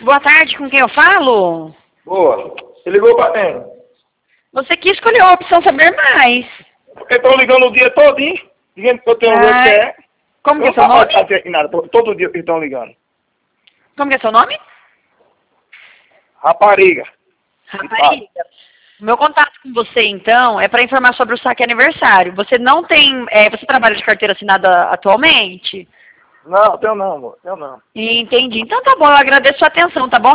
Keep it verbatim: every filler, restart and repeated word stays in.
Boa tarde, com quem eu falo? Boa. Você ligou pra quem? Você que escolheu a opção saber mais. Porque estão ligando o dia todinho, dizendo que eu tenho um Ai, que é. Como que é Eu seu não nome? faço aqui nada, to- todo dia que estão ligando. Como que é seu nome? Rapariga. Rapariga. O meu contato com você, então, é para informar sobre o saque aniversário. Você não tem... é, você trabalha de carteira assinada atualmente? Não, tenho não, amor. Tenho não. Entendi. Então tá bom, eu agradeço a sua atenção, tá bom?